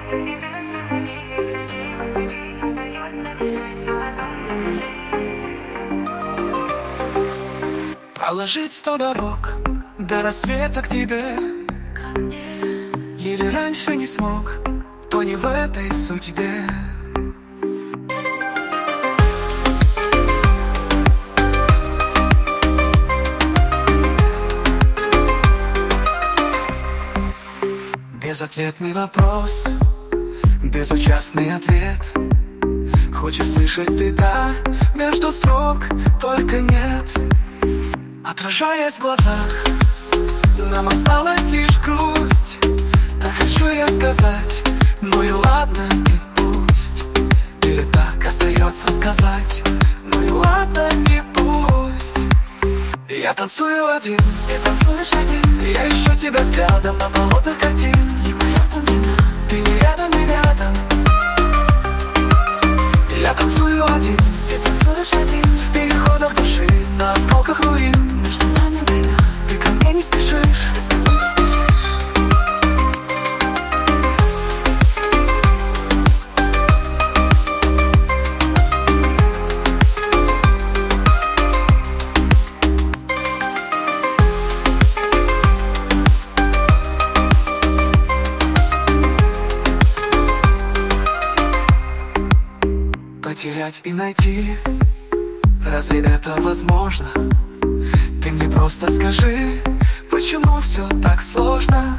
Проложить 100 дорог до рассвета к тебе. Или раньше не смог, то не в этой судьбе. Безответный вопрос, безучастный ответ. Хочешь слышать ты «да» между строк, только нет. Отражаясь в глазах, нам осталась лишь грусть. Так хочу я сказать, ну и ладно, и пусть. Или так остается сказать, ну и ладно, и пусть. Я танцую один, ты танцуешь один. Я ищу тебя взглядом на болотах картин. Не моя в том вина, ты не рядом, не рядом. Я танцую один, ты танцуешь один. В переходах души, на осколках руин. Между нами война, ты ко мне не спешишь, ты со мной не спешишь. Потерять и найти, разве это возможно? Ты мне просто скажи, почему все так сложно?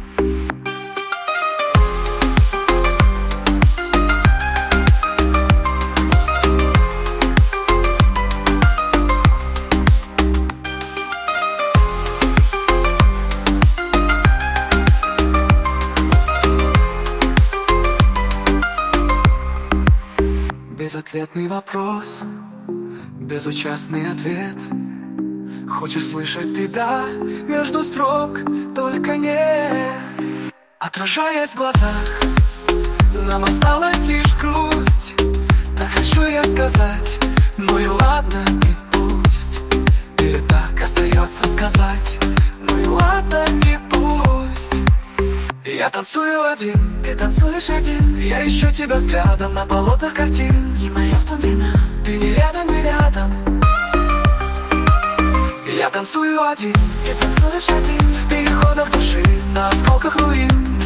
Безответный вопрос, безучастный ответ. Хочешь слышать ты «да» между строк, только нет. Отражаясь в глазах, нам осталась лишь грусть. Так хочу я сказать, ну и ладно, и пусть. Или так остается сказать, ну и ладно, и пусть. Я танцую один, ты танцуешь один. Я ищу тебя взглядом на болотах картин. Не моя в том вина, ты не рядом, не рядом. Я танцую один, ты танцуешь один. В переходах души, на осколках руин.